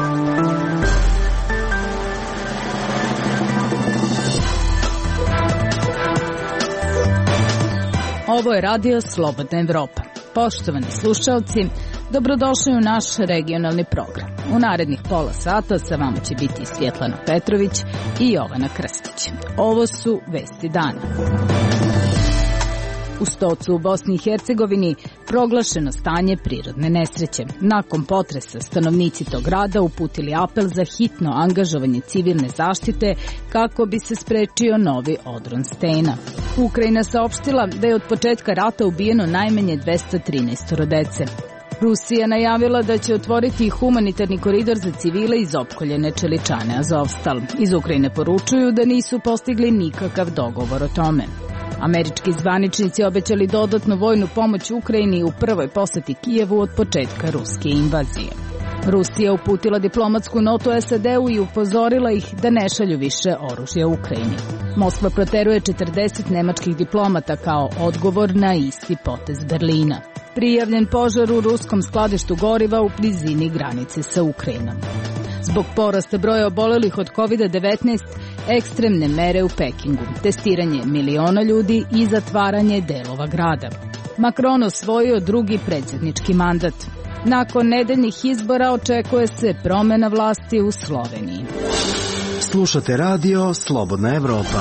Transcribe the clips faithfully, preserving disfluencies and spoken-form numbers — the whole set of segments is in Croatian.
Ovo je radio Slobodna Evropa. Poštovani slušalci, dobrodošli u naš regionalni program. U narednih pola sata sa vama će biti Svjetlana Petrović i Jovana Krstić. Ovo su vesti dana. U Stocu u Bosni i Hercegovini proglašeno stanje prirodne nesreće. Nakon potresa stanovnici tog grada uputili apel za hitno angažovanje civilne zaštite kako bi se sprečio novi odron stena. Ukrajina saopštila da je od početka rata ubijeno najmanje dvesta trinaest dece. Rusija najavila da će otvoriti humanitarni koridor za civile iz opkoljene čeličane Azovstal. Iz Ukrajine poručuju da nisu postigli nikakav dogovor o tome. Američki zvaničnici obećali dodatnu vojnu pomoć Ukrajini u prvoj poseti Kijevu od početka ruske invazije. Rusija uputila diplomatsku notu S A D-u i upozorila ih da ne šalju više oružja Ukrajini. Moskva proteruje četrdeset nemačkih diplomata kao odgovor na isti potez Berlina. Prijavljen požar u ruskom skladištu goriva u blizini granice sa Ukrajinom. Zbog porasta broja obolelih od kovid devetnaest, ekstremne mere u Pekingu, testiranje miliona ljudi i zatvaranje delova grada. Macron osvojio drugi predsjednički mandat. Nakon nedeljnih izbora očekuje se promjena vlasti u Sloveniji. Slušate radio Slobodna Evropa.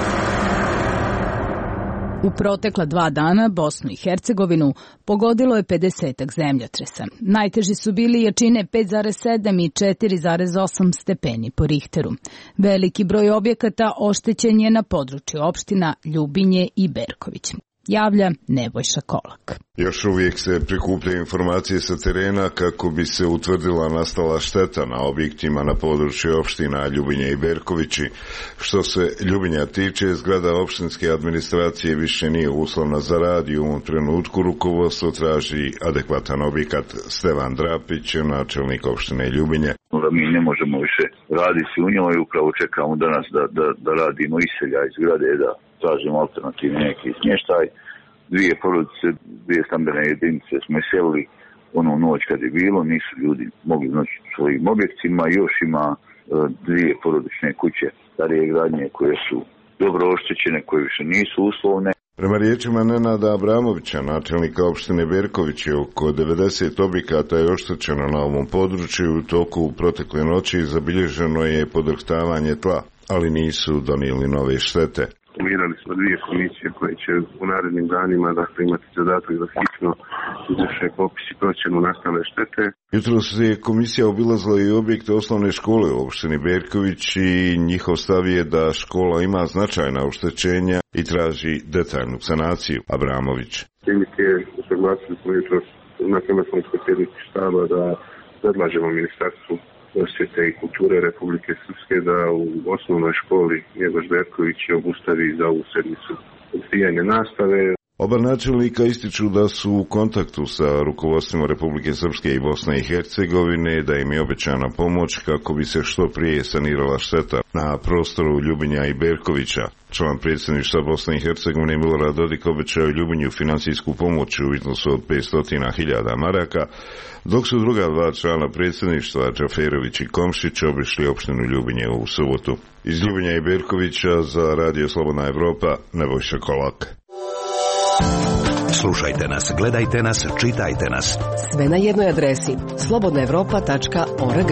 U protekla dva dana Bosnu i Hercegovinu pogodilo je pedesetak zemljotresa. Najteži su bili jačine pet zarez sedam i četiri zarez osam stepeni po Richteru. Veliki broj objekata oštećen je na području opština Ljubinje i Berković. Javlja Nebojša Kolak. Još uvijek se prikupljaju informacije sa terena kako bi se utvrdila nastala šteta na objektima na području opština Ljubinje i Berkovići. Što se Ljubinja tiče, zgrada opštinske administracije više nije uslovna za rad i u ovom trenutku rukovodstvo traži adekvatan objekat. Stevan Drapić, načelnik opštine Ljubinje. Mi ne možemo više raditi u njoj, upravo čekamo danas da, da, da radimo iselja iz zgrade, da tražimo alternativni neki smještaj. Dvije porodice, dvije stambene jedinice smo iselili onu noć kad je bilo, nisu ljudi mogli noći u svojim objektima. Još ima e, dvije porodične kuće starije gradnje koje su dobro oštećene, koje više nisu uslovne. Prema riječima Nenada Abramovića, načelnika opštine Berković, je oko devedeset objekata je oštećeno na ovom području. U toku protekle noći zabilježeno je podrhtavanje tla, ali nisu donijeli nove štete. Formirali smo dvije komisije koje će u narednim danima dakle, imati zadatak da hitno izvrše popis i procjenu nastale štete. Jutros je komisija obilazila i objekte osnovne škole u opštini Berković i njihov stav je da škola ima značajna oštećenja i traži detaljnu sanaciju. Abramović. Timike usaglasili smo jutros na telefonskoj sjednici štaba da predlažemo ministarstvu prosvjete i kulture Republike Srpske da u osnovnoj školi Njegoš Berković obustavi za ovu sedmicu odvijanje nastave. Oba načelnika ističu da su u kontaktu sa rukovodstvima Republike Srpske i Bosne i Hercegovine, da im je obećana pomoć kako bi se što prije sanirala šteta na prostoru Ljubinja i Berkovića. Član predsjedništva Bosne i Hercegovine Milorad Dodik obećao Ljubinju financijsku pomoć u iznosu od petsto hiljada maraka, dok su druga dva člana predsjedništva Džaferović i Komšić obišli opštinu Ljubinje u subotu. Iz Ljubinja i Berkovića za Radio Slobodna Evropa, Nebojša Kolak. Slušajte nas, gledajte nas, čitajte nas. Sve na jednoj adresi slobodna evropa tačka org.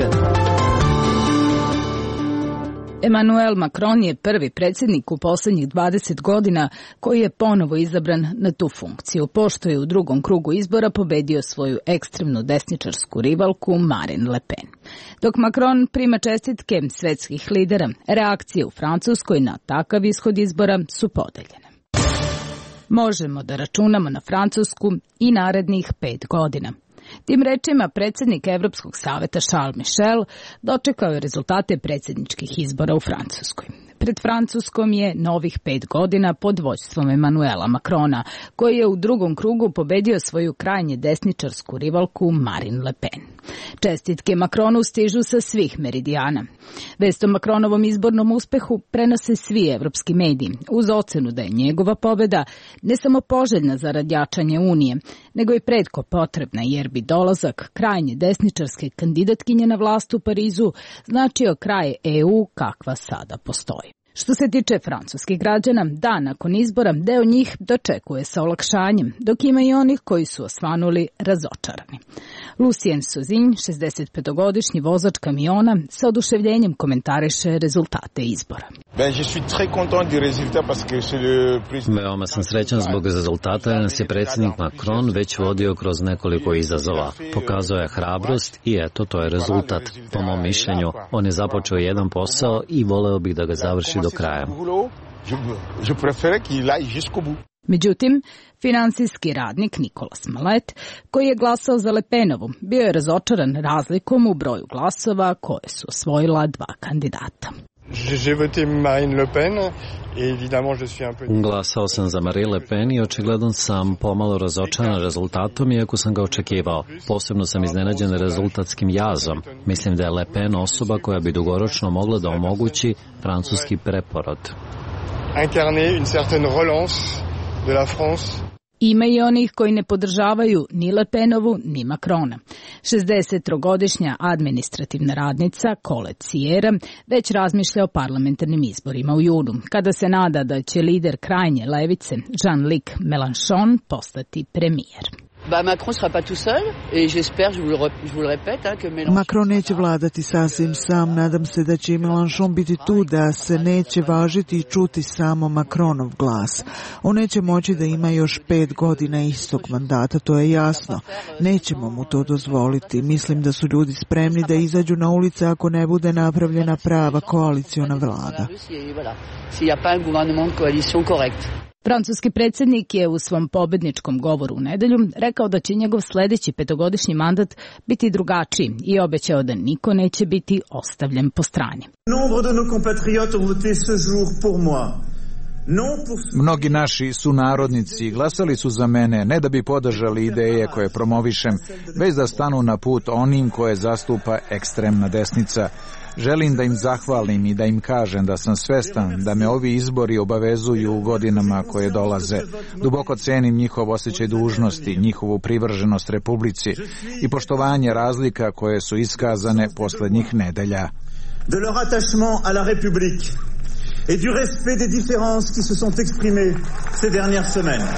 Emmanuel Macron je prvi predsjednik u posljednjih dvadeset godina koji je ponovo izabran na tu funkciju, pošto je u drugom krugu izbora pobedio svoju ekstremnu desničarsku rivalku Marine Le Pen. Dok Macron prima čestitke svetskih lidera, reakcije u Francuskoj na takav ishod izbora su podeljene. Možemo da računamo na Francusku i narednih pet godina. Tim rečima predsjednik Evropskog saveta Charles Michel dočekao je rezultate predsjedničkih izbora u Francuskoj. Pred Francuskom je novih pet godina pod vođstvom Emanuela Macrona, koji je u drugom krugu pobedio svoju krajnje desničarsku rivalku Marine Le Pen. Čestitke Macronu stižu sa svih meridijana. Vest o Macronovom izbornom uspehu prenose svi evropski mediji, uz ocenu da je njegova pobeda ne samo poželjna za jačanje Unije, nego i pretko potrebna, jer bi dolazak krajnje desničarske kandidatkinje na vlast u Parizu značio kraj E U kakva sada postoji. Što se tiče francuskih građana, dan nakon izbora deo njih dočekuje sa olakšanjem, dok ima i onih koji su osvanuli razočarani. Lucien Sozin, šezdesetpetogodišnji vozač kamiona, sa oduševljenjem komentariše rezultate izbora. Veoma sam srećan zbog rezultata jer nas je predsjednik Macron već vodio kroz nekoliko izazova. Pokazao je hrabrost i eto, to je rezultat. Po mom mišljenju, on je započeo jedan posao i voleo bih da ga završi do kraja. Međutim, finansijski radnik Nicolas Malet, koji je glasao za Le Penovu, bio je razočaran razlikom u broju glasova koje su osvojila dva kandidata. Glasao sam za Marine Le Pen i očigledno sam pomalo razočaran rezultatom, iako sam ga očekivao. Posebno sam iznenađen rezultatskim jazom. Mislim da je Le Pen osoba koja bi dugoročno mogla da omogući francuski preporod. Ima i onih koji ne podržavaju ni Le Penovu, ni Macrona. šezdesettrogodišnja administrativna radnica Colette Sierra već razmišlja o parlamentarnim izborima u junu, kada se nada da će lider krajnje levice Jean-Luc Mélenchon postati premijer. Macron neće vladati sasvim sam, nadam se da će i Mélenchon biti tu, da se neće važiti i čuti samo Macronov glas. On neće moći da ima još pet godina istog mandata, to je jasno. Nećemo mu to dozvoliti. Mislim da su ljudi spremni da izađu na ulice ako ne bude napravljena prava koaliciona vlada. Francuski predsjednik je u svom pobedničkom govoru u nedelju rekao da će njegov sledeći petogodišnji mandat biti drugačiji i obećao da niko neće biti ostavljen po strani. Mnogi naši sunarodnici glasali su za mene ne da bi podržali ideje koje promovišem, već da stanu na put onim koje zastupa ekstremna desnica. Želim da im zahvalim i da im kažem da sam svestan da me ovi izbori obavezuju u godinama koje dolaze. Duboko cenim njihov osjećaj dužnosti, njihovu privrženost Republici i poštovanje razlika koje su iskazane poslednjih nedelja. De leur attachement à la République et du respect des différences qui se sont exprimées ces dernières semaines.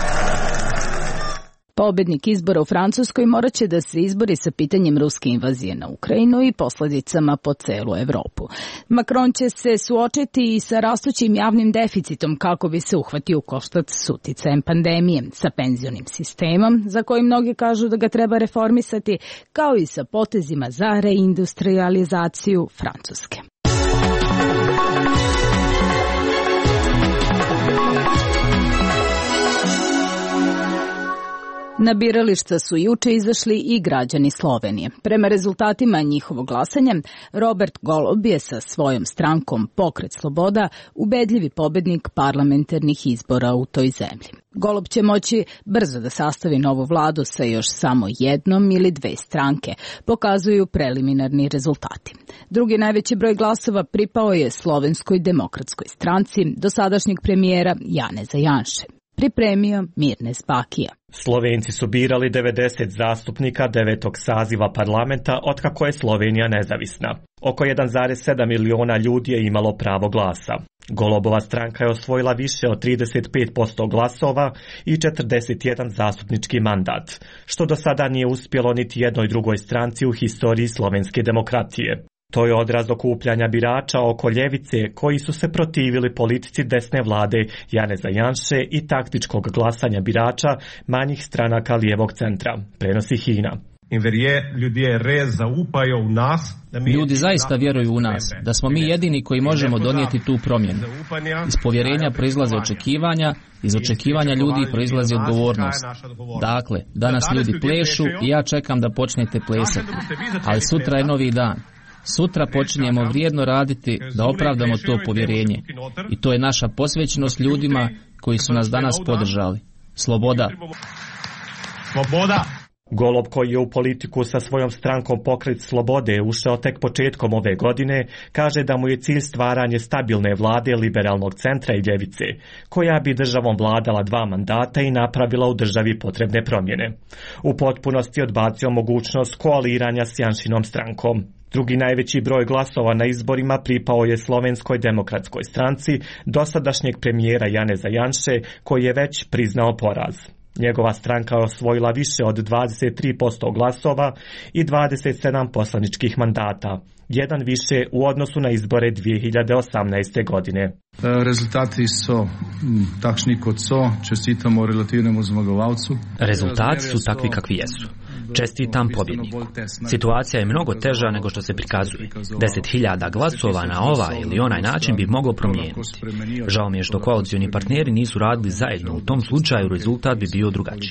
Pobednik izbora u Francuskoj morat će da se izbori sa pitanjem ruske invazije na Ukrajinu i posledicama po celu Evropu. Macron će se suočiti i sa rastućim javnim deficitom kako bi se uhvatio u koštac s uticajem pandemije, sa penzionim sistemom, za koji mnogi kažu da ga treba reformisati, kao i sa potezima za reindustrializaciju Francuske. Na birališta su juče izašli i građani Slovenije. Prema rezultatima njihovog glasanja, Robert Golob je sa svojom strankom Pokret sloboda ubedljivi pobednik parlamentarnih izbora u toj zemlji. Golob će moći brzo da sastavi novu vladu sa još samo jednom ili dve stranke, pokazuju preliminarni rezultati. Drugi najveći broj glasova pripao je Slovenskoj demokratskoj stranci dosadašnjeg premijera Janeza Janše. Pripremio Mirnes Bakija. Slovenci su birali devedeset zastupnika devetog saziva parlamenta otkako je Slovenija nezavisna. Oko jedan zarez sedam miliona ljudi je imalo pravo glasa. Golobova stranka je osvojila više od trideset pet posto glasova i četrdeset jedan zastupnički mandat, što do sada nije uspjelo niti jednoj drugoj stranci u historiji slovenske demokratije. To je odraz okupljanja birača oko ljevice koji su se protivili politici desne vlade Janeza Janše i taktičkog glasanja birača manjih stranaka lijevog centra, prenosi Hina. Ljudi zaista vjeruju u nas, da smo mi jedini koji možemo donijeti tu promjenu. Iz povjerenja proizlaze očekivanja, iz očekivanja ljudi proizlazi odgovornost. Dakle, danas ljudi plešu i ja čekam da počnete plesati, ali sutra je novi dan. Sutra počinjemo vrijedno raditi da opravdamo to povjerenje. I to je naša posvećenost ljudima koji su nas danas podržali. Sloboda. Sloboda. Golob, koji je u politiku sa svojom strankom Pokret slobode ušao tek početkom ove godine, kaže da mu je cilj stvaranje stabilne vlade liberalnog centra i ljevice, koja bi državom vladala dva mandata i napravila u državi potrebne promjene. U potpunosti odbacio mogućnost koaliranja s Janšinom strankom. Drugi najveći broj glasova na izborima pripao je Slovenskoj demokratskoj stranci dosadašnjeg premijera Janeza Janše, koji je već priznao poraz. Njegova stranka je osvojila više od dvadeset tri posto glasova i dvadeset sedam poslaničkih mandata, jedan više u odnosu na izbore dvije hiljade osamnaeste. godine. Rezultati su takšni kot so, čestitamo relativnemu zmagovalcu. Rezultati su takvi kakvi jesu. Čestitam pobjedniku. Situacija je mnogo teža nego što se prikazuje. Deset hiljada glasova na ovaj ili onaj način bi moglo promijeniti. Žao mi je što koalicioni partneri nisu radili zajedno. U tom slučaju rezultat bi bio drugačiji.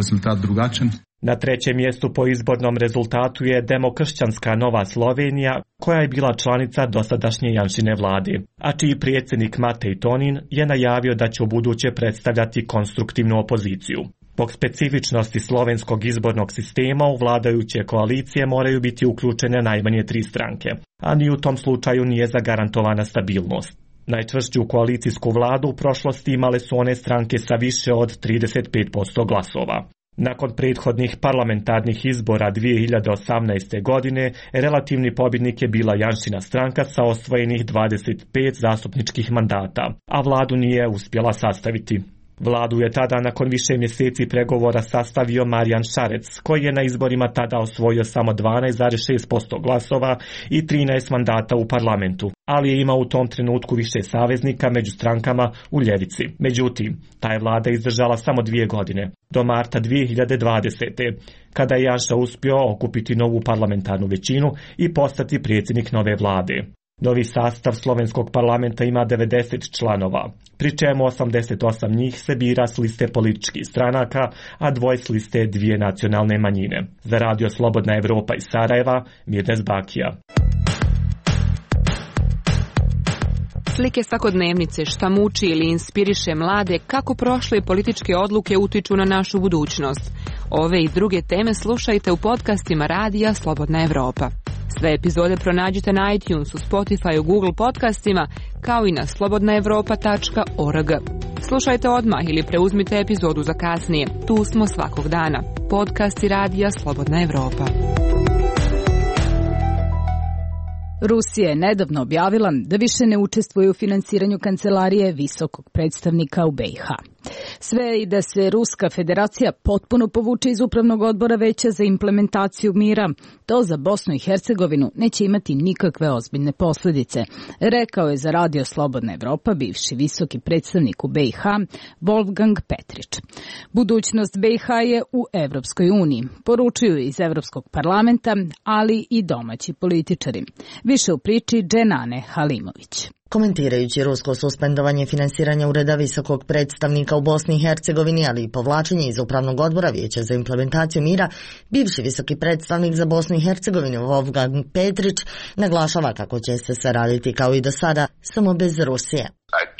Na trećem mjestu po izbornom rezultatu je Demokršćanska Nova Slovenija, koja je bila članica dosadašnje Janšine vlade, a čiji predsjednik Matej Tonin je najavio da će u buduće predstavljati konstruktivnu opoziciju. Zbog specifičnosti slovenskog izbornog sistema u vladajuće koalicije moraju biti uključene najmanje tri stranke, a ni u tom slučaju nije zagarantovana stabilnost. Najčvršću koalicijsku vladu u prošlosti imale su one stranke sa više od trideset pet posto glasova. Nakon prethodnih parlamentarnih izbora dvije hiljade osamnaeste. godine, relativni pobjednik je bila Janšina stranka sa osvojenih dvadeset pet zastupničkih mandata, a vladu nije uspjela sastaviti. Vladu je tada nakon više mjeseci pregovora sastavio Marijan Šarec, koji je na izborima tada osvojio samo dvanaest zarez šest posto glasova i trinaest mandata u parlamentu, ali je imao u tom trenutku više saveznika među strankama u ljevici. Međutim, ta je vlada izdržala samo dvije godine, do marta dvije hiljade dvadesete. kada je Janša uspio okupiti novu parlamentarnu većinu i postati predsjednik nove vlade. Novi sastav slovenskog parlamenta ima devedeset članova, pri čemu osamdeset osam njih se bira s liste političkih stranaka, a dvoje s liste dvije nacionalne manjine. Za Radio Slobodna Evropa iz Sarajeva, Mirnes Bakija. Slike svakodnevnice, šta muči ili inspiriše mlade, kako prošle političke odluke utiču na našu budućnost. Ove i druge teme slušajte u podcastima Radija Slobodna Evropa. Sve epizode pronađite na iTunesu, Spotify, Google podcastima, kao i na slobodna evropa tačka org. Slušajte odmah ili preuzmite epizodu za kasnije. Tu smo svakog dana. Podcasti Radija Slobodna Evropa. Rusija je nedavno objavila da više ne učestvuje u finansiranju kancelarije visokog predstavnika u B i H. Sve i da se Ruska federacija potpuno povuče iz upravnog odbora Veća za implementaciju mira, to za Bosnu i Hercegovinu neće imati nikakve ozbiljne posljedice, rekao je za Radio Slobodna Evropa bivši visoki predstavnik u B i H Wolfgang Petrić. Budućnost B i H je u Evropskoj uniji, poručuju iz Evropskog parlamenta, ali i domaći političari. Više u priči Dženane Halimović. Komentirajući rusko suspendovanje finansiranja ureda visokog predstavnika u Bosni i Hercegovini, ali i povlačenje iz upravnog odbora Vijeća za implementaciju mira, bivši visoki predstavnik za Bosnu i Hercegovinu Wolfgang Petrić naglašava kako će se saraditi kao i do sada, samo bez Rusije.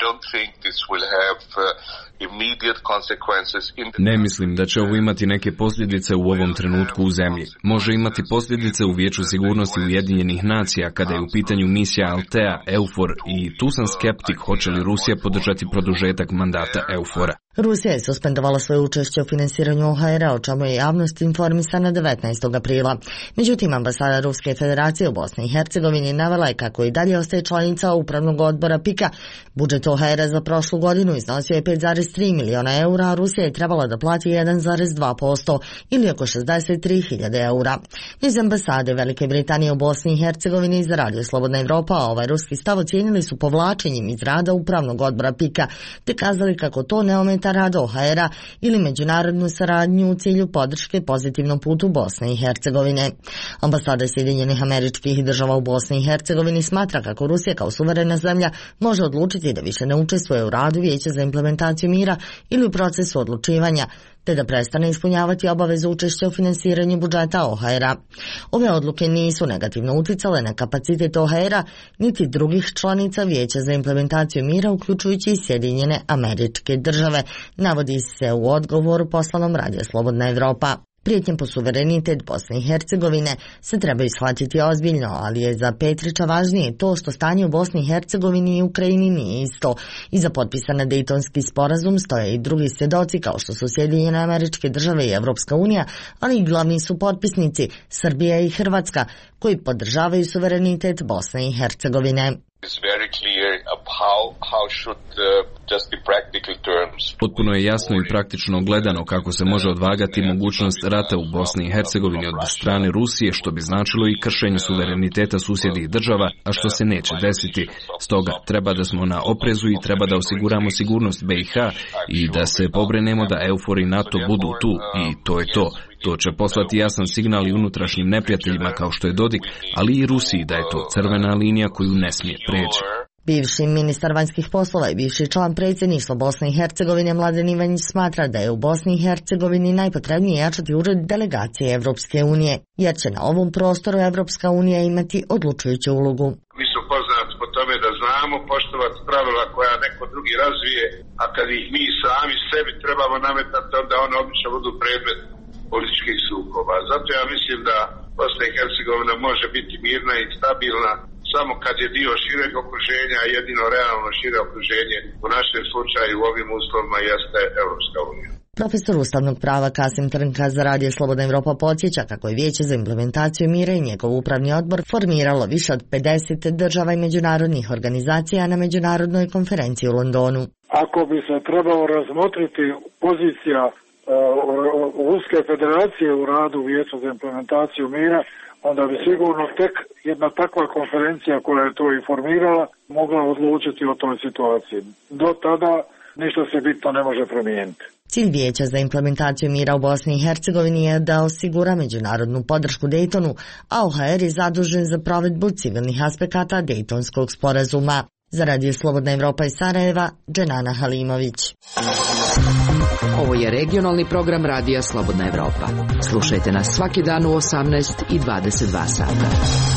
Ne mislim da će ovo imati neke posljedice u ovom trenutku u zemlji. Može imati posljedice u Vijeću sigurnosti Ujedinjenih nacija kada je u pitanju misija Altea, EUFOR i tu sam skeptik hoće li Rusija podržati produžetak mandata EUFOR-a. Rusija je suspendovala svoje učešće u finansiranju O H R-a, o čemu je javnost informisana devetnaestog aprila. Međutim, ambasada Ruske federacije u Bosni i Hercegovini navela je kako i dalje ostaje članica upravnog odbora P I K-a. Budžet O H R-a za prošlu godinu iznosio je pet zarez tri miliona eura, a Rusija je trebala da plati jedan zarez dva posto ili oko šezdeset tri hiljade eura. Iz ambasade Velike Britanije u Bosni i Hercegovini za Radio Slobodna Evropa ovaj ruski stav ocijenili su povlačenjem iz rada upravnog odbora P I K-a, te kazali kako to ne ometa rad O H R-a ili međunarodnu saradnju u cilju podrške pozitivnom putu Bosne i Hercegovine. Ambasada Sjedinjenih Američkih Država u Bosni i Hercegovini smatra kako Rusija kao suverena zemlja može odlučiti da više ne učestvuje u radu Vijeća za implementaciju mira ili u procesu odlučivanja, te da prestane ispunjavati obavezu učešća u finansiranju budžeta O H R-a. Ove odluke nisu negativno uticale na kapacitet O H R-a niti drugih članica Vijeća za implementaciju mira, uključujući i Sjedinjene Američke Države, navodi se u odgovoru poslanom Radija Slobodna Evropa. Prijetnje po suverenitet Bosne i Hercegovine se trebaju shvatiti ozbiljno, ali je za Petrića važnije to što stanje u Bosni i Hercegovini i Ukrajini nije isto. Iza potpisana Dejtonski sporazum stoje i drugi svjedoci kao što su Sjedinjene Američke Države i Evropska unija, ali i glavni su potpisnici Srbija i Hrvatska, koji podržavaju suverenitet Bosne i Hercegovine. Potpuno je jasno i praktično gledano kako se može odvagati mogućnost rata u Bosni i Hercegovini od strane Rusije, što bi značilo i kršenje suvereniteta susjednih država, a što se neće desiti. Stoga treba da smo na oprezu i treba da osiguramo sigurnost B i H i da se pobrinemo da EUFOR i NATO budu tu, i to je to. To će poslati jasan signal i unutrašnjim neprijateljima kao što je Dodik, ali i Rusiji da je to crvena linija koju ne smije preći. Bivši ministar vanjskih poslova i bivši član predsjedništva Bosne i Hercegovine Mladen Ivanjić smatra da je u Bosni i Hercegovini najpotrebnije jačati ured delegacije Evropske unije, jer će na ovom prostoru Evropska unija imati odlučujuću ulogu. Mi smo poznati po tome da znamo poštovati pravila koja neko drugi razvije, a kad ih mi sami sebi trebamo nametati, onda one obično budu predmet političkih sukoba. Zato ja mislim da Bosna i Hercegovina može biti mirna i stabilna samo kad je dio šireg okruženja, a jedino realno šire okruženje u našem slučaju u ovim uslovima jeste Evropska unija. Profesor ustavnog prava Kasim Trnka za Radio Slobodna Evropa podsjeća kako je Vijeće za implementaciju mira i njegov upravni odbor formiralo više od pedeset država i međunarodnih organizacija na međunarodnoj konferenciji u Londonu. Ako bi se trebalo razmotriti pozicija Ruske federacije u radu Vijeća za implementaciju mira, onda bi sigurno tek jedna takva konferencija koja je to informirala mogla odlučiti o toj situaciji. Do tada ništa se bitno ne može promijeniti. Cilj Vijeća za implementaciju mira u Bosni i Hercegovini je da osigura međunarodnu podršku Dejtonu, a O H R je zadužen za provedbu civilnih aspekata Dejtonskog sporazuma. Za Radio Slobodna Evropa iz Sarajeva, Dženana Halimović. Ovo je regionalni program Radija Slobodna Evropa. Slušajte nas svaki dan u osamnaest i dvadeset dva sata.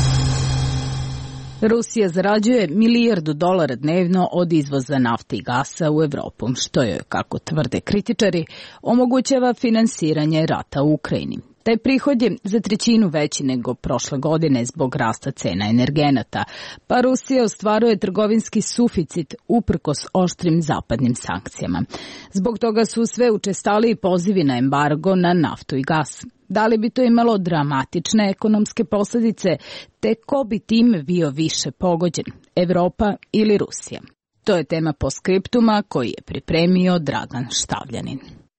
Rusija zarađuje milijardu dolara dnevno od izvoza nafte i gasa u Evropu, što je, kako tvrde kritičari, omogućava finansiranje rata u Ukrajini. Taj prihod je za trećinu veći nego prošle godine zbog rasta cena energenata, pa Rusija ostvaruje trgovinski suficit uprkos oštrim zapadnim sankcijama. Zbog toga su sve učestaliji pozivi na embargo na naftu i gas. Da li bi to imalo dramatične ekonomske posljedice, te ko bi tim bio više pogođen, Evropa ili Rusija? To je tema postskriptuma koji je pripremio Dragan Štavljanin.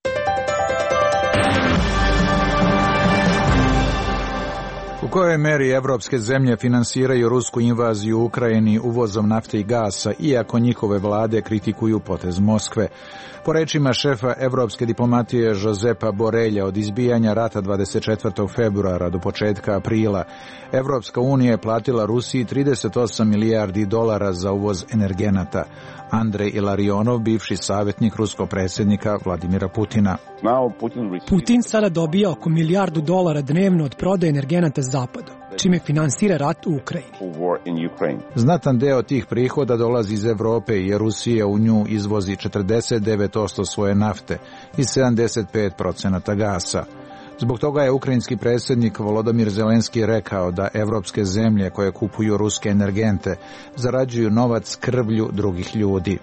U kojoj meri evropske zemlje finansiraju rusku invaziju u Ukrajini uvozom nafte i gasa, iako njihove vlade kritikuju potez Moskve? Po rečima šefa evropske diplomatije Josepa Borelja, od izbijanja rata dvadeset četvrtog februara do početka aprila, Evropska unija je platila Rusiji trideset osam milijardi dolara za uvoz energenata. Andrej Ilarionov, bivši savjetnik ruskog predsjednika Vladimira Putina. Putin sada dobija oko milijardu dolara dnevno od prodaje energenata zapadu, čime finansira rat u Ukrajini. Znatan deo tih prihoda dolazi iz Evrope jer Rusija u nju izvozi četrdeset devet posto svoje nafte i sedamdeset pet posto gasa. Zbog toga je ukrajinski predsjednik Volodymyr Zelenski rekao da evropske zemlje koje kupuju ruske energente zarađuju novac krvlju drugih ljudi.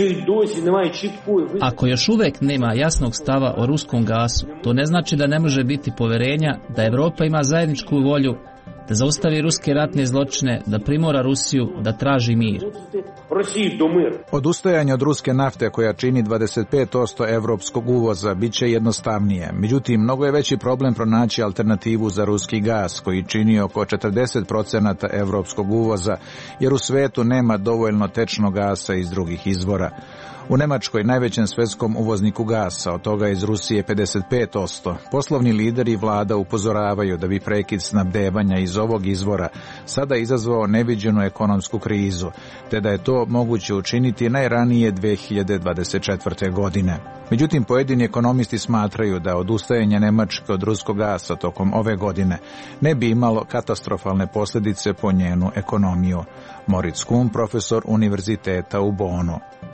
Ako još uvijek nema jasnog stava o ruskom gasu, to ne znači da ne može biti poverenja da Evropa ima zajedničku volju da zaustavi ruske ratne zločine, da primora Rusiju da traži mir. Odustajanje od ruske nafte, koja čini dvadeset pet posto evropskog uvoza, bit će jednostavnije. Međutim, mnogo je veći problem pronaći alternativu za ruski gas, koji čini oko četrdeset posto evropskog uvoza, jer u svetu nema dovoljno tečnog gasa iz drugih izvora. U Nemačkoj, najvećem svjetskom uvozniku gasa, od toga iz Rusije pedeset pet posto, poslovni lideri i vlada upozoravaju da bi prekid snabdevanja iz ovog izvora sada izazvao neviđenu ekonomsku krizu, te da je to moguće učiniti najranije dve hiljade dvadeset četvrte. godine. Međutim, pojedini ekonomisti smatraju da odustajanje Nemačke od ruskog gasa tokom ove godine ne bi imalo katastrofalne posljedice po njenu ekonomiju. Moritz Kuhn, profesor univerziteta u Bonu.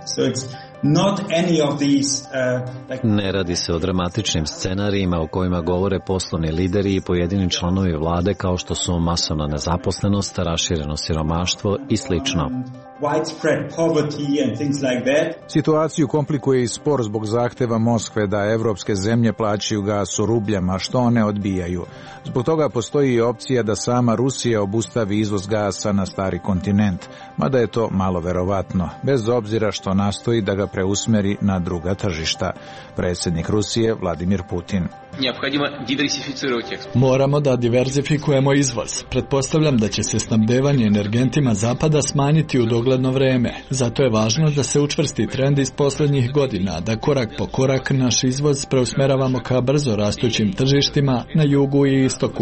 Ne radi se o dramatičnim scenarijima o kojima govore poslovni lideri i pojedini članovi vlade kao što su masovna nezaposlenost, rašireno siromaštvo i slično. Situaciju komplikuje i spor zbog zahteva Moskve da evropske zemlje plaćaju gas u rubljama, što one odbijaju. Zbog toga postoji i opcija da sama Rusija obustavi izvoz gasa na stari kontinent, mada je to malo verovatno, bez obzira što nastoji da ga preusmeri na druga tržišta. Predsjednik Rusije Vladimir Putin. Moramo da diverzifikujemo izvoz. Pretpostavljam da će se snabdevanje energentima zapada smanjiti u dogledno vreme. Zato je važno da se učvrsti trend iz posljednjih godina, da korak po korak naš izvoz preusmeravamo ka brzo rastućim tržištima na jugu i istoku.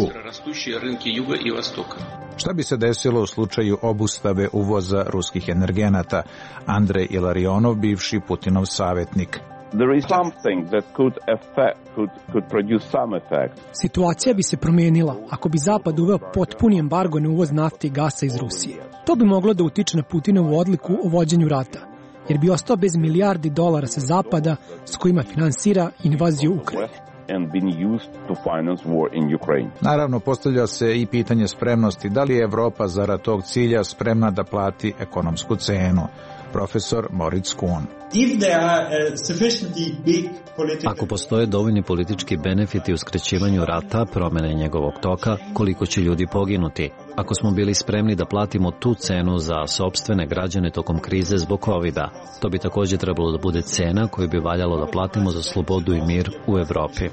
Šta bi se desilo u slučaju obustave uvoza ruskih energenata? Andrej Ilarionov, bivši Putinov savjetnik. Situacija bi se promijenila ako bi Zapad uveo potpuni embargo na uvoz nafte i gasa iz Rusije. To bi moglo da utiče na Putinovu odluku o vođenju rata, jer bi ostao bez milijardi dolara sa Zapada s kojima finansira invaziju Ukrajine. Naravno, postavlja se i pitanje spremnosti. Da li je Evropa zarad tog cilja spremna da plati ekonomsku cenu? Profesor Moritz Kuhn. Ako postoje dovoljni politički benefiti u skraćivanju rata, promjene njegovog toka, koliko će ljudi poginuti? Ako smo bili spremni da platimo tu cenu za sopstvene građane tokom krize zbog kovida, to bi također trebalo da bude cena koju bi valjalo da platimo za slobodu i mir u Evropi.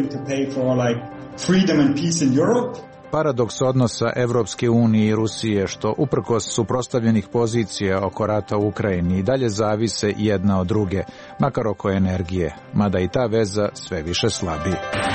Paradoks odnosa Evropske unije i Rusije, što uprkos suprotstavljenih pozicija oko rata u Ukrajini i dalje zavise jedna od druge, makar oko energije, mada i ta veza sve više slabi.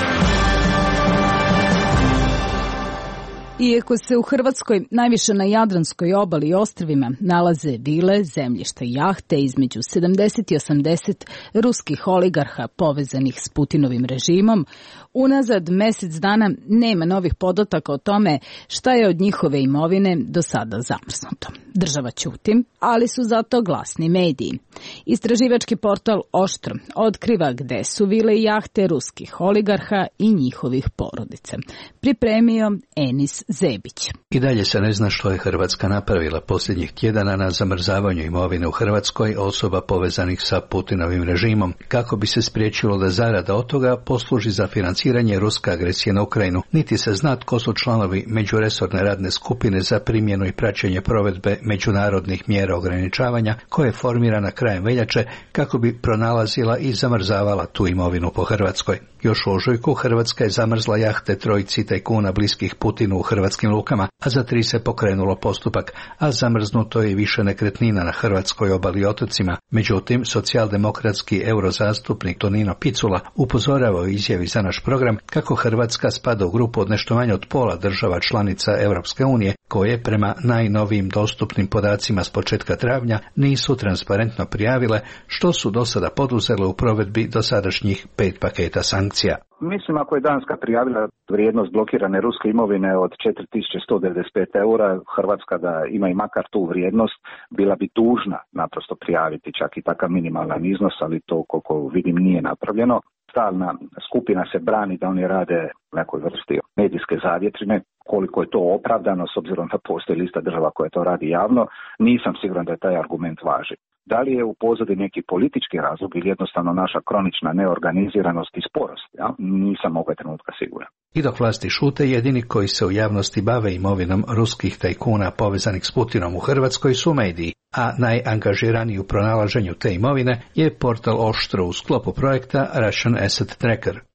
Iako se u Hrvatskoj, najviše na Jadranskoj obali i ostrvima, nalaze vile, zemljišta i jahte između sedamdeset i osamdeset ruskih oligarha povezanih s Putinovim režimom, unazad mjesec dana nema novih podataka o tome šta je od njihove imovine do sada zamrznuto. Država ćuti, ali su zato glasni mediji. Istraživački portal Oštro otkriva gde su vile i jahte ruskih oligarha i njihovih porodica. Pripremio Enis Zebić. I dalje se ne zna što je Hrvatska napravila posljednjih tjedana na zamrzavanju imovine u Hrvatskoj osoba povezanih sa Putinovim režimom, kako bi se spriječilo da zarada od toga posluži za financiranje ruske agresije na Ukrajinu. Niti se zna tko su članovi međuresorne radne skupine za primjenu i praćenje provedbe međunarodnih mjera ograničavanja, koja je formirana krajem veljače kako bi pronalazila i zamrzavala tu imovinu po Hrvatskoj. Još u ožujku Hrvatska je zamrzla jahte trojici tajkuna bliskih Putinu u hrvatskim lukama, a za tri se pokrenulo postupak, a zamrznuto je i više nekretnina na hrvatskoj obali i otocima. Međutim, socijaldemokratski eurozastupnik Tonino Picula upozorava u izjavi za naš program kako Hrvatska spada u grupu od nešto manje od pola država članica Europske unije, koje prema najnovijim dostupnim podacima s početka travnja nisu transparentno prijavile što su do sada poduzele u provedbi dosadašnjih pet paketa sankcija. Mislim, ako je Danska prijavila vrijednost blokirane ruske imovine od četiri tisuće sto devedeset pet eura, Hrvatska da ima i makar tu vrijednost, bila bi dužna naprosto prijaviti čak i takav minimalan iznos, ali to koliko vidim nije napravljeno. Stalna skupina se brani da oni rade nekoj vrsti medijske zavjetrine. Koliko je to opravdano s obzirom da postoji lista država koja to radi javno, nisam siguran da je taj argument važi. Da li je u pozadini neki politički razlog ili jednostavno naša kronična neorganiziranost i sporost? Ja? Nisam ovog trenutka siguran. I dok vlasti šute, jedini koji se u javnosti bave imovinom ruskih tajkuna povezanih s Putinom u Hrvatskoj su mediji, a najangažiraniji u pronalaženju te imovine je portal Oštro u sklopu projekta Russian Asset Tracker.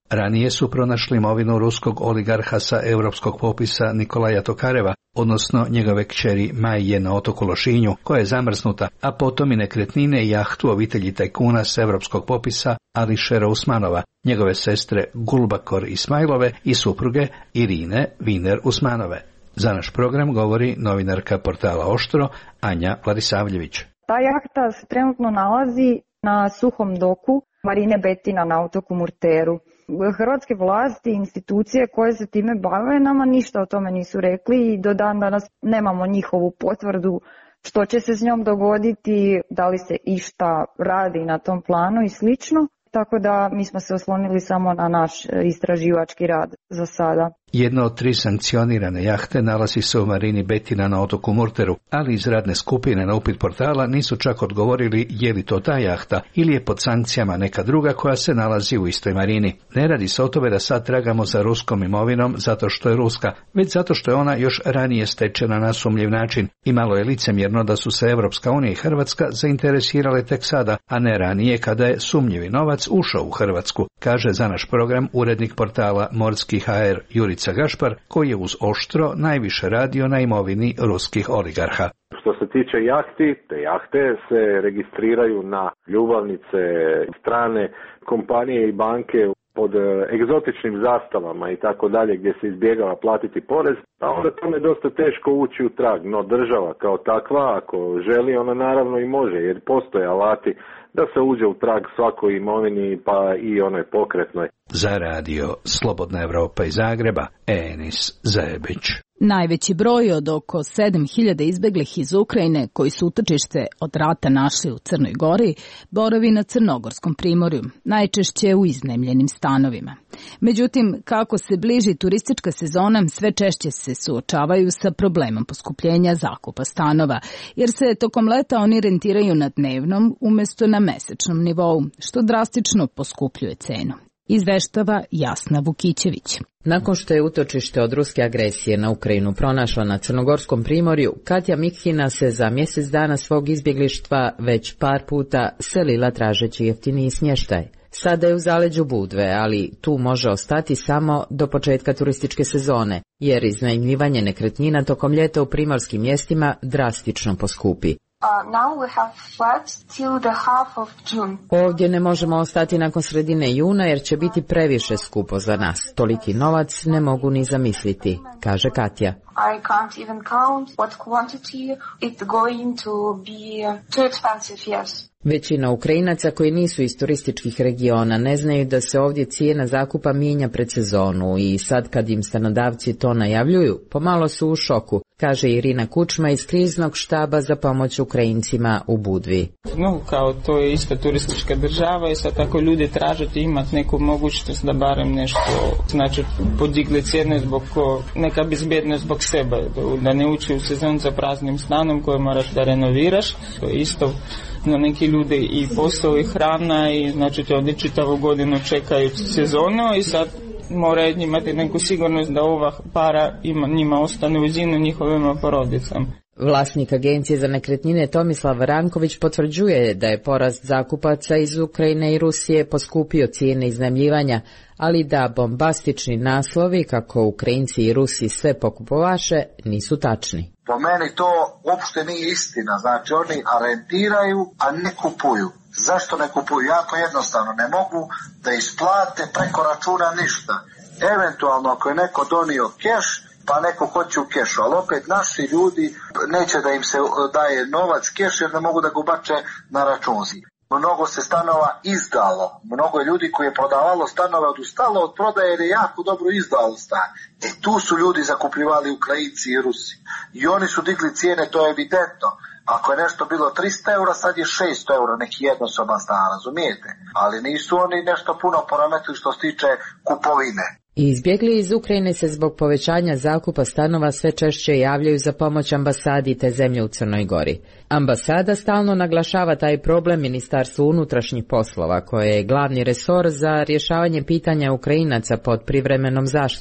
Ranije su pronašli imovinu ruskog oligarha sa europskog popisa Nikolaja Tokareva, odnosno njegove kćeri Maje na otoku Lošinju, koja je zamrznuta, a potom i nekretnine i jahtu obitelji tajkuna s europskog popisa Ališera Usmanova, njegove sestre Gulbakor Ismailove i supruge Irine Viner Usmanove. Za naš program govori novinarka portala Oštro, Anja Vladisavljević. Ta jahta se trenutno nalazi na suhom doku Marine Betina na otoku Murteru. Hrvatske vlasti i institucije koje se time bave nama ništa o tome nisu rekli i do dan danas nemamo njihovu potvrdu što će se s njom dogoditi, da li se išta radi na tom planu i slično. Tako da mi smo se oslonili samo na naš istraživački rad za sada. Jedna od tri sankcionirane jahte nalazi se u marini Betina na otoku Murteru, ali iz radne skupine na upit portala nisu čak odgovorili je li to ta jahta ili je pod sankcijama neka druga koja se nalazi u istoj marini. Ne radi se o tome da sad tragamo za ruskom imovinom zato što je ruska, već zato što je ona još ranije stečena na sumnjiv način i malo je licemjerno da su se Evropska unija i Hrvatska zainteresirale tek sada, a ne ranije kada je sumnjivi novac ušao u Hrvatsku, kaže za naš program urednik portala Morski ha er Jurica Gašpar, koji je uz Oštro najviše radio na imovini ruskih oligarha. Što se tiče jahti, te jahte se registriraju na ljubavnice strane kompanije i banke pod egzotičnim zastavama i tako dalje gdje se izbjegava platiti porez, a onda tome je dosta teško ući u trag, no država kao takva ako želi ona naravno i može jer postoje alati da se uđe u trag svakoj imovini pa i onoj pokretnoj. Za radio Slobodna Evropa iz Zagreba, Enis Zajebić. Najveći broj od oko sedam hiljada izbeglih iz Ukrajine koji su utočište od rata našli u Crnoj Gori, boravi na Crnogorskom primorju, najčešće u iznajmljenim stanovima. Međutim, kako se bliži turistička sezona, sve češće se suočavaju sa problemom poskupljenja zakupa stanova, jer se tokom leta oni rentiraju na dnevnom umjesto na mesečnom nivou, što drastično poskupljuje cenu. Izveštava Jasna Vukićević. Nakon što je utočište od ruske agresije na Ukrajinu pronašla na Crnogorskom primorju, Katja Mikhina se za mjesec dana svog izbjeglištva već par puta selila tražeći jeftiniji smještaj. Sada je u zaleđu Budve, ali tu može ostati samo do početka turističke sezone, jer iznajmljivanje nekretnina tokom ljeta u primorskim mjestima drastično poskupi. Uh, now we have flats till the half of June. Ovdje ne možemo ostati nakon sredine juna jer će biti previše skupo za nas. Toliki novac ne mogu ni zamisliti, kaže Katja. I can't even count what quantity it's going to be too expensive, yes. Većina Ukrajinaca koji nisu iz turističkih regiona ne znaju da se ovdje cijena zakupa mijenja pred sezonu i sad kad im stanodavci to najavljuju, pomalo su u šoku, kaže Irina Kučma iz kriznog štaba za pomoć Ukrajincima u Budvi. No, kao to je isto turistička država i sad tako ljudi tražati imati neku mogućnost da barem nešto, znači podigli cijene zbog neka bezbjednost zbog sebe, da ne uči u sezon za praznim stanom koje moraš da renoviraš, to je isto. Na neki ljudi i posao i hrana i znači to ovdje čitavu godinu čekaju sezonu i sad moraju imati neku sigurnost da ova para ima, njima ostane u zinu njihovim porodicama. Vlasnik agencije za nekretnine Tomislav Ranković potvrđuje da je porast zakupaca iz Ukrajine i Rusije poskupio cijene iznajmljivanja, ali da bombastični naslovi kako Ukrajinci i Rusi sve pokupovaše nisu tačni. Po meni to uopšte nije istina, znači oni rentiraju, a ne kupuju. Zašto ne kupuju? Jako jednostavno, ne mogu da isplate preko računa ništa. Eventualno ako je neko donio keš, pa neko hoće u kešu, ali opet naši ljudi neće da im se daje novac keš jer ne mogu da ga ubače na računzi. Mnogo se stanova izdalo, mnogo je ljudi koji je prodavalo stanove odustalo od prodaje jer je jako dobro izdalo stan. E tu su ljudi zakupljivali Ukrajinci i Rusi. I oni su digli cijene, to je evidentno. Ako je nešto bilo tristo eura, sad je šesto eura neki jednosoban stan, razumijete? Ali nisu oni nešto puno poremetili što se tiče kupovine. Izbjegli iz Ukrajine se zbog povećanja zakupa stanova sve češće javljaju za pomoć ambasadi te zemlje u Crnoj Gori. Ambasada stalno naglašava taj problem Ministarstvu unutrašnjih poslova, koje je glavni resor za rješavanje pitanja Ukrajinaca pod privremenom zaštitom,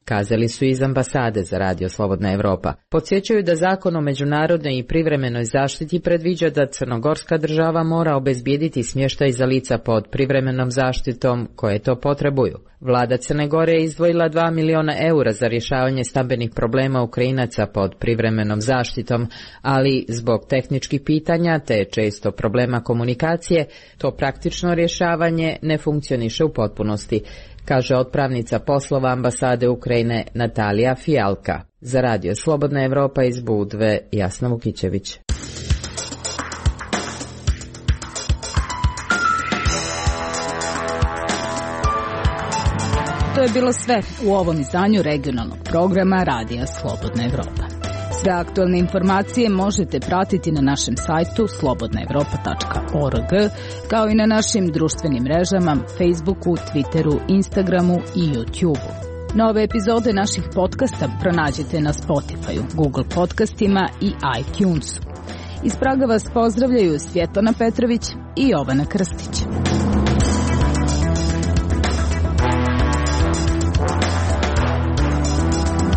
kazali su iz ambasade za Radio Slobodna Evropa. Podsjećaju da zakon o međunarodnoj i privremenoj zaštiti predviđa da crnogorska država mora obezbijediti smještaj za lica pod privremenom zaštitom koje to potrebuju. Vlada Crne Gore je izdvojila dva miliona eura za rješavanje stambenih problema Ukrajinaca pod privremenom zaštitom, ali zbog tehničkih pitanja te često problema komunikacije, to praktično rješavanje ne funkcioniše u potpunosti, kaže otpravnica poslova ambasade Ukrajine Natalija Fijalka. Za Radio Slobodna Evropa iz Budve, Jasna Vukićević. To je bilo sve u ovom izdanju regionalnog programa Radija Slobodna Evropa. Sve aktualne informacije možete pratiti na našem sajtu slobodna evropa tačka org, kao i na našim društvenim mrežama Facebooku, Twitteru, Instagramu i YouTubeu. Nove epizode naših podcasta pronađite na Spotifyu, Google podcastima i iTunesu. Iz Praga vas pozdravljaju Svjetlana Petrović i Jovana Krstić.